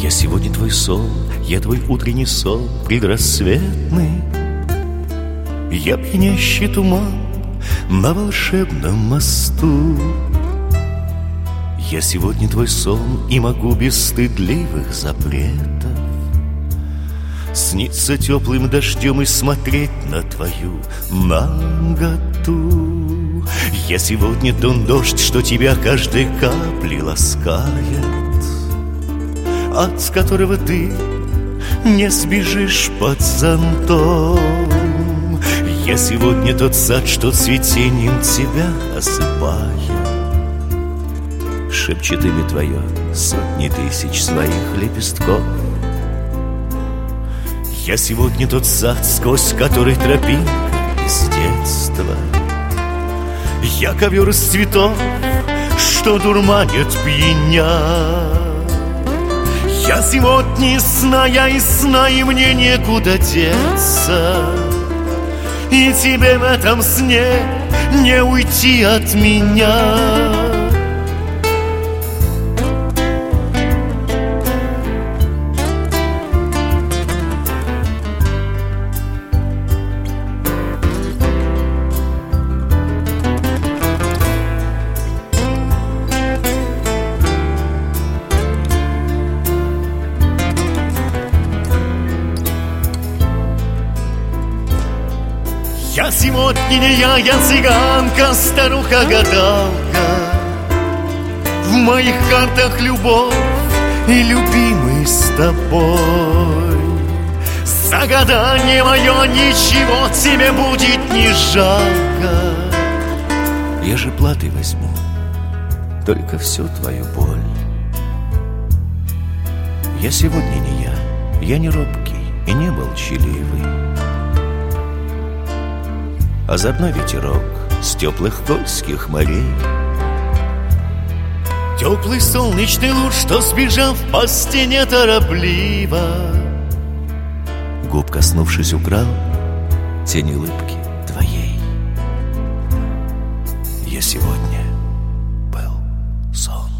Я сегодня твой сон, я твой утренний сон предрассветный. Я пьянящий туман на волшебном мосту. Я сегодня твой сон и могу без стыдливых запретов сниться теплым дождем и смотреть на твою наготу. Я сегодня тот дождь, что тебя каждой каплей ласкает, от которого ты не сбежишь под зонтом. Я сегодня тот сад, что цветением тебя осыпает, шепчет имя твое сотни тысяч своих лепестков. Я сегодня тот сад, сквозь который тропинка из детства. Я ковер из цветов, что дурманит пьяня. Я сегодня сна, я и сна, и мне некуда деться, и тебе в этом сне не уйти от меня. Я сегодня не я цыганка, старуха-гадалка. В моих картах любовь и любимый с тобой. За гадание мое ничего тебе будет не жалко. Я же платой возьму только всю твою боль. Я сегодня не я не робкий и не молчаливый. Озорной ветерок с теплых кольских морей. Теплый солнечный луч, что сбежав по стене торопливо, губ коснувшись, украл тень улыбки твоей. Я сегодня был сон.